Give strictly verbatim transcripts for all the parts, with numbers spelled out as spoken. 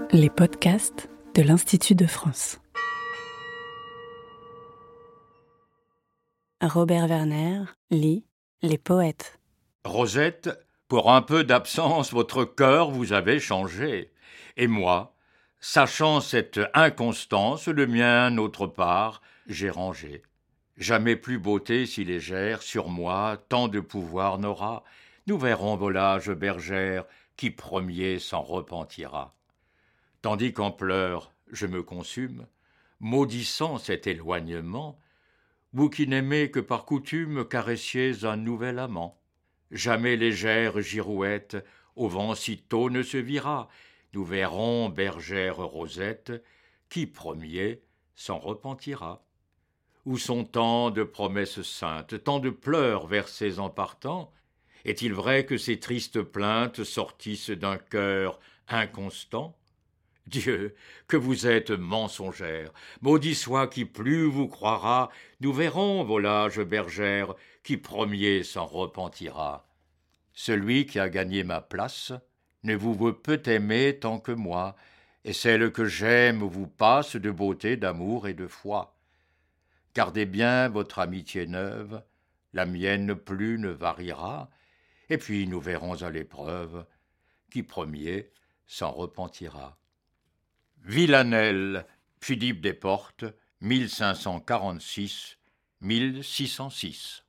Les podcasts de l'Institut de France. Robert Werner lit Les poètes. Rosette, pour un peu d'absence, votre cœur vous avait changé. Et moi, sachant cette inconstance, le mien, autre part, j'ai rangé. Jamais plus beauté si légère, sur moi, tant de pouvoir n'aura. Nous verrons, volage bergère, qui premier s'en repentira. Tandis qu'en pleurs je me consume, maudissant cet éloignement, vous qui n'aimez que par coutume caressiez un nouvel amant. Jamais légère girouette au vent sitôt ne se vira. Nous verrons, bergère Rosette, qui premier s'en repentira. Où sont tant de promesses saintes, tant de pleurs versés en partant? Est-il vrai que ces tristes plaintes sortissent d'un cœur inconstant? Dieu, que vous êtes mensongère, maudit soit qui plus vous croira, nous verrons, volage bergère, qui premier s'en repentira. Celui qui a gagné ma place ne vous veut peut aimer tant que moi, et celle que j'aime vous passe de beauté, d'amour et de foi. Gardez bien votre amitié neuve, la mienne plus ne variera, et puis nous verrons à l'épreuve, qui premier s'en repentira. Villanelle, Philippe Desportes, mille cinq cent quarante-six à mille six cent six.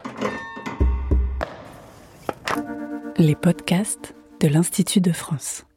Les podcasts de l'Institut de France.